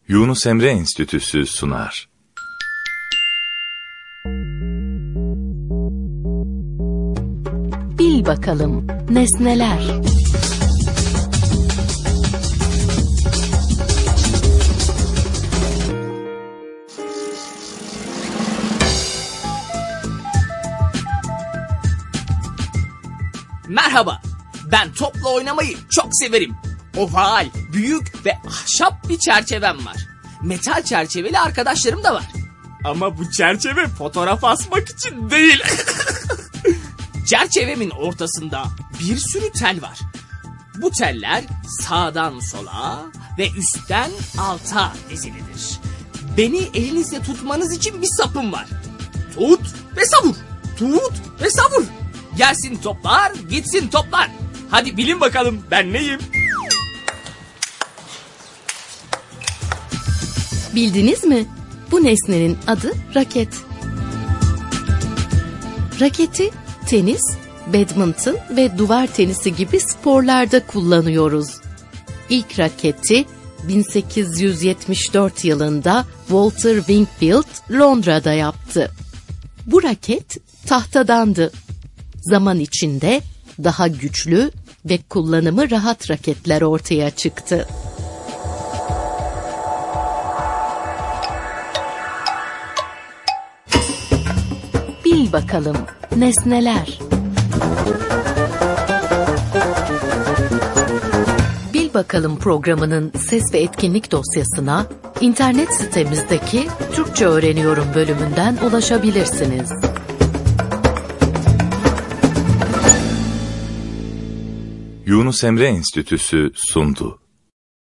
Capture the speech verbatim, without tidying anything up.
Yunus Emre Enstitüsü sunar. Bil bakalım nesneler. Merhaba, ben topla oynamayı çok severim. Oval, büyük ve ahşap bir çerçevem var. Metal çerçeveli arkadaşlarım da var. Ama bu çerçeve fotoğraf asmak için değil. Çerçevemin ortasında bir sürü tel var. Bu teller sağdan sola ve üstten alta dizilidir. Beni elinizle tutmanız için bir sapım var. Tut ve savur. Tut ve savur. Gelsin toplar, gitsin toplar. Hadi bilin bakalım ben neyim? Bildiniz mi? Bu nesnenin adı raket. Raketi tenis, badminton ve duvar tenisi gibi sporlarda kullanıyoruz. İlk raketi bin sekiz yüz yetmiş dört yılında Walter Wingfield Londra'da yaptı. Bu raket tahtadandı. Zaman içinde daha güçlü ve kullanımı rahat raketler ortaya çıktı. Bil bakalım nesneler. Bil bakalım programının ses ve etkinlik dosyasına internet sitemizdeki Türkçe Öğreniyorum bölümünden ulaşabilirsiniz. Yunus Emre Enstitüsü sundu.